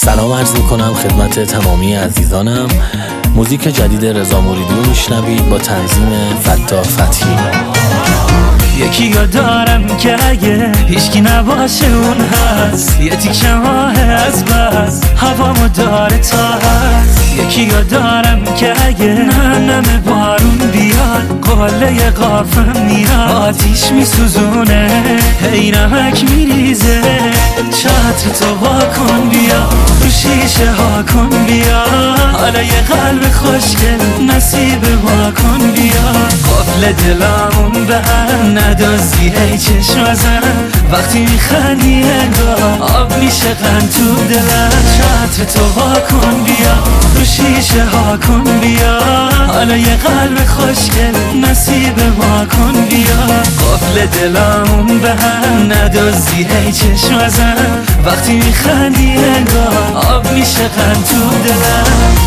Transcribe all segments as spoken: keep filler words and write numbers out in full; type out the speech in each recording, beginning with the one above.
سلام عرض میکنم خدمت تمامی عزیزانم. موزیک جدید رضا موریدی رو میشنوید با تنظیم فتاح فتحی. یکی رو دارم که اگه هیچکی نباشه اون هست، یه تیکه ماه از بس هوامو داره تا هست. یکی رو دارم که اگه نمنم بارون بیاد قله قافم میاد، آتیش میسوزونه هی نمک میریزه. چتر تو واکن بیا، رو شیشه ها کن بیا، حالا یه قلب خوشگل نصیب واکن بیا. قفل دلامون به هم ندازی هی چشم ازن، وقتی میخندی انگار آب میشه قند تو دلم. چتر تو واکن بیا، رو شیشه ها کن بیا، حالا یه قلب خوشگل نصیب ما کن بیا. قفل دلامون به هم ندازی هی چشم ازن، وقتی میخندی انگار آب میشه قند تو دلم.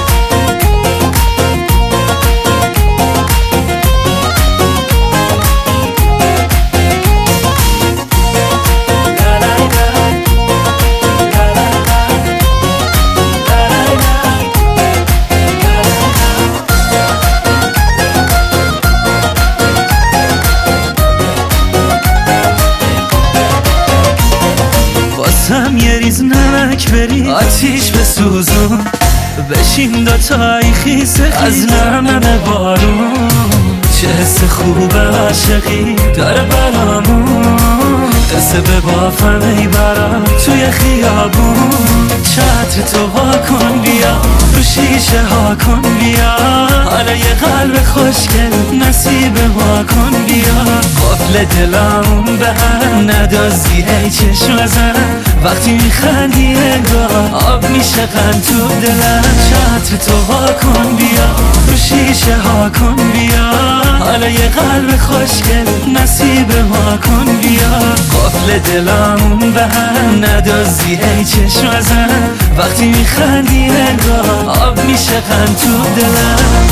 هم یه ریز نمک بری آتیش بسوزون، بشین دوتایی خیسه از نمنم بارون. چه حس خوب عاشقی داره برامون، قصه به بافم ای برام توی خیابون. چتر تو واکن بیا، رو شیشه ها کن بیا، حالا یه قلب خوشگل نصیب ما کن بیا. قفل دلامون به هم ندازی هی چشم ازن، وقتی میخندی انگار آب میشه قند تو دلم. چتر تو واکن بیا، رو شیشه ها کن بیا، حالا یه قلب خوشگل نصیب ما کن بیا. قفل دلامون به هم ندازی هی چشم ازن، وقتی میخندی انگار آب میشه قند تو دلم.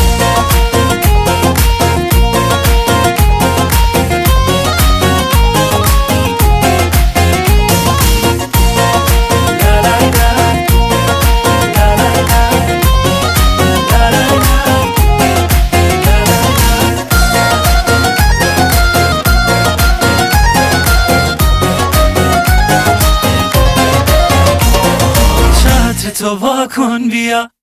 تو واکن بیا.